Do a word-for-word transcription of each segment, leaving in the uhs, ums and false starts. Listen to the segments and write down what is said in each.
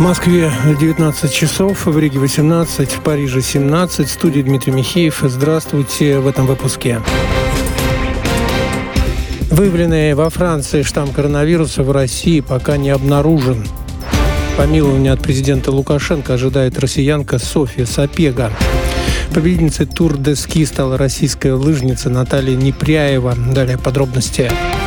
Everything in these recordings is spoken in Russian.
Москве девятнадцать часов, в Риге восемнадцать, в Париже семнадцать. В студии Дмитрий Михеев. Здравствуйте в этом выпуске. Выявленный во Франции штамм коронавируса в России пока не обнаружен. Помилование от президента Лукашенко ожидает россиянка Софья Сапега. Победительницей Тур-де-Ски стала российская лыжница Наталья Непряева. Далее подробности.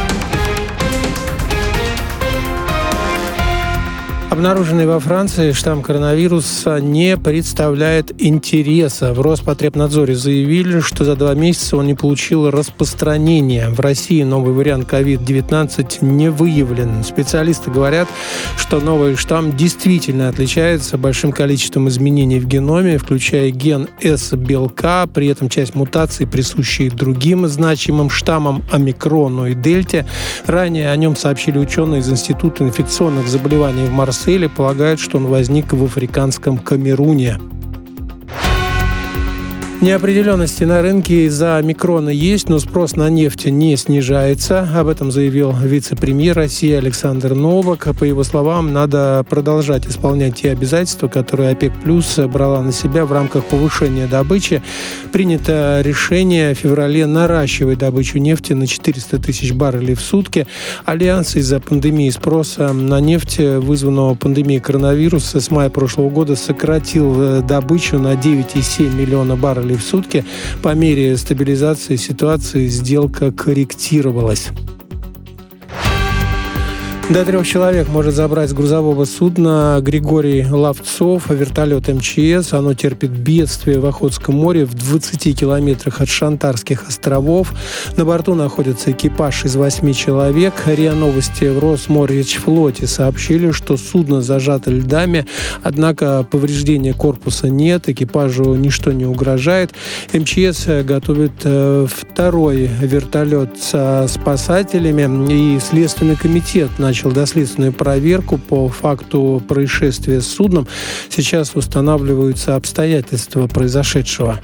Обнаруженный во Франции штамм коронавируса не представляет интереса. В Роспотребнадзоре заявили, что за два месяца он не получил распространения. В России новый вариант ковид девятнадцать не выявлен. Специалисты говорят, что новый штамм действительно отличается большим количеством изменений в геноме, включая ген С-белка. При этом часть мутаций, присущие другим значимым штаммам омикрону и дельте. Ранее о нем сообщили ученые из Института инфекционных заболеваний в Марселе. Полагают, что он возник в африканском Камеруне. Неопределенности на рынке из-за омикрона есть, но спрос на нефть не снижается. Об этом заявил вице-премьер России Александр Новак. По его словам, надо продолжать исполнять те обязательства, которые ОПЕК+ брала на себя в рамках повышения добычи. Принято решение в феврале наращивать добычу нефти на четыреста тысяч баррелей в сутки. Альянс из-за пандемии спроса на нефть, вызванного пандемией коронавируса, с мая прошлого года сократил добычу на девять целых семь десятых миллиона баррелей в сутки. По мере стабилизации ситуации сделка корректировалась. До трех человек может забрать с грузового судна Григорий Ловцов, вертолет эм че эс. Оно терпит бедствие в Охотском море в двадцати километрах от Шантарских островов. На борту находится экипаж из восьми человек. РИА Новости в Росморречфлоте сообщили, что судно зажато льдами, однако повреждения корпуса нет, экипажу ничто не угрожает. эм че эс готовит второй вертолет со спасателями, и Следственный комитет начал начал доследственную проверку по факту происшествия с судном. Сейчас устанавливаются обстоятельства произошедшего.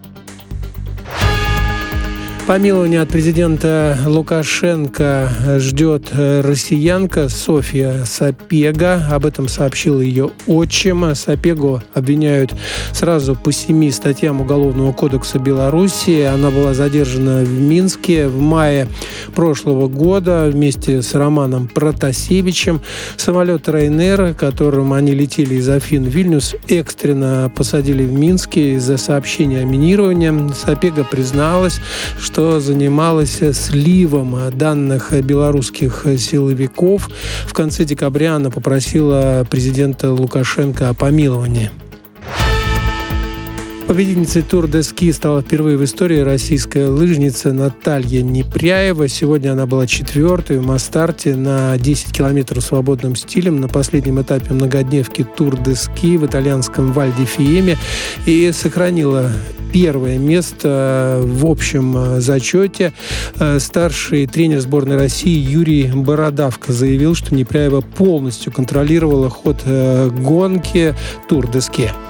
Помилование от президента Лукашенко ждет россиянка Софья Сапега. Об этом сообщил ее отчим. Сапегу обвиняют сразу по семи статьям Уголовного кодекса Беларуси. Она была задержана в Минске в мае прошлого года вместе с Романом Протасевичем. Самолет Ryanair, которым они летели из Афин в Вильнюс, экстренно посадили в Минске из-за сообщения о минировании. Сапега призналась, что что занималась сливом данных белорусских силовиков. В конце декабря она попросила президента Лукашенко о помиловании. Победительницей Тур-де-Ски стала впервые в истории российская лыжница Наталья Непряева. Сегодня она была четвертой в масс-старте на десять километров свободным стилем на последнем этапе многодневки Тур-де-Ски в итальянском Валь-ди-Фиеме и сохранила первое место в общем зачете. Старший тренер сборной России Юрий Бородавка заявил, что Непряева полностью контролировала ход гонки Тур-де-Ски.